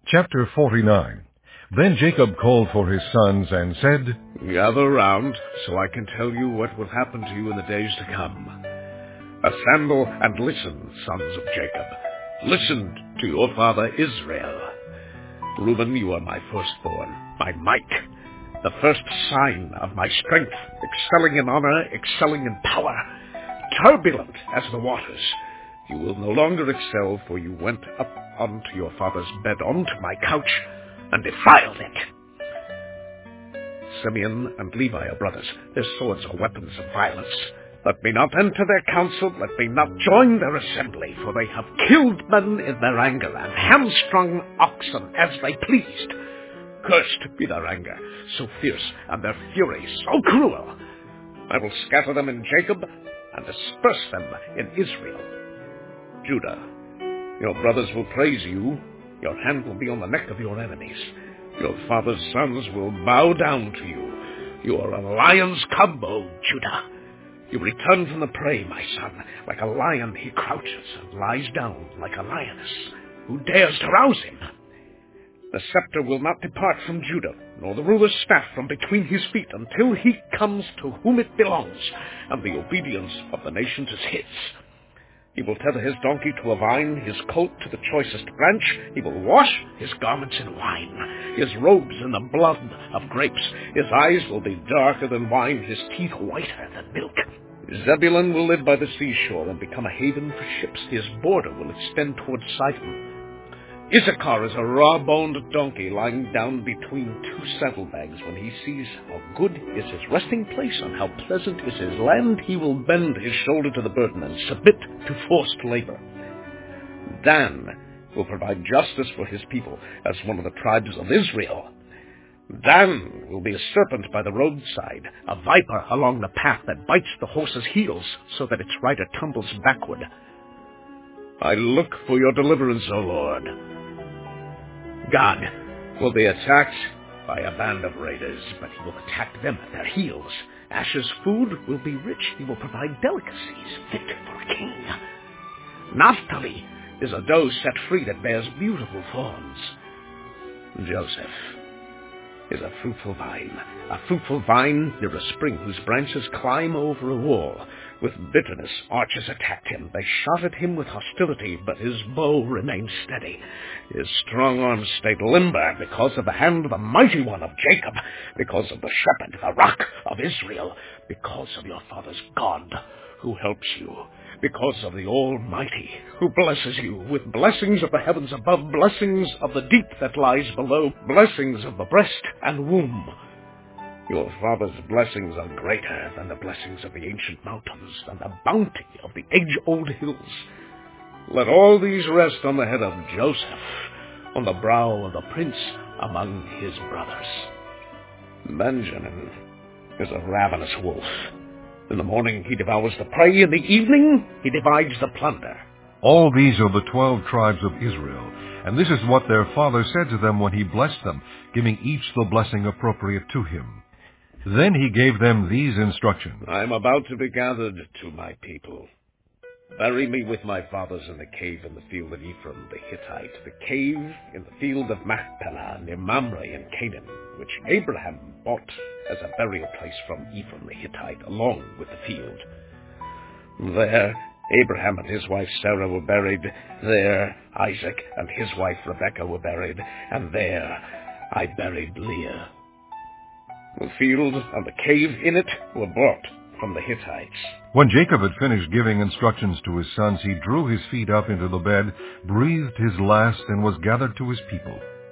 Chapter 49. Then Jacob called for his sons and said, Gather round, so I can tell you what will happen to you in the days to come. Assemble and listen, sons of Jacob. Listen to your father Israel. Reuben, you are my firstborn, my might, the first sign of my strength, excelling in honor, excelling in power, turbulent as the waters. You will no longer excel, for you went up onto your father's bed, onto my couch, and defiled it. Simeon and Levi are brothers. Their swords are weapons of violence. Let me not enter their council, let me not join their assembly, for they have killed men in their anger, and hamstrung oxen as they pleased. Cursed be their anger, so fierce, and their fury so cruel. I will scatter them in Jacob, and disperse them in Israel. Judah, your brothers will praise you. Your hand will be on the neck of your enemies. Your father's sons will bow down to you. You are a lion's cub, O Judah. You return from the prey, my son. Like a lion he crouches and lies down like a lioness. Who dares to rouse him? The scepter will not depart from Judah, nor the ruler's staff from between his feet, until he comes to whom it belongs, and the obedience of the nations is his. He will tether his donkey to a vine, his coat to the choicest branch. He will wash his garments in wine, his robes in the blood of grapes. His eyes will be darker than wine, his teeth whiter than milk. Zebulun will live by the seashore and become a haven for ships. His border will extend towards Sidon. Issachar is a raw-boned donkey lying down between two saddlebags. When he sees how good is his resting place and how pleasant is his land, he will bend his shoulder to the burden and submit to forced labor. Dan will provide justice for his people as one of the tribes of Israel. Dan will be a serpent by the roadside, a viper along the path that bites the horse's heels so that its rider tumbles backward. I look for your deliverance, O Lord. God will be attacked by a band of raiders, but he will attack them at their heels. Asher's food will be rich. He will provide delicacies fit for a king. Naphtali is a doe set free that bears beautiful fawns. Joseph is a fruitful vine near a spring whose branches climb over a wall. With bitterness, archers attacked him. They shot at him with hostility, but his bow remained steady. His strong arms stayed limber because of the hand of the mighty one of Jacob, because of the shepherd, the rock of Israel, because of your father's God who helps you, because of the Almighty who blesses you with blessings of the heavens above, blessings of the deep that lies below, blessings of the breast and womb. Your father's blessings are greater than the blessings of the ancient mountains, than the bounty of the age-old hills. Let all these rest on the head of Joseph, on the brow of the prince among his brothers. Benjamin is a ravenous wolf. In the morning he devours the prey, in the evening he divides the plunder. All these are the 12 tribes of Israel, and this is what their father said to them when he blessed them, giving each the blessing appropriate to him. Then he gave them these instructions. I am about to be gathered to my people. Bury me with my fathers in the cave in the field of Ephraim the Hittite, the cave in the field of Machpelah near Mamre in Canaan, which Abraham bought as a burial place from Ephraim the Hittite, along with the field. There Abraham and his wife Sarah were buried. There Isaac and his wife Rebekah were buried. And there I buried Leah. The field and the cave in it were bought from the Hittites. When Jacob had finished giving instructions to his sons, he drew his feet up into the bed, breathed his last, and was gathered to his people.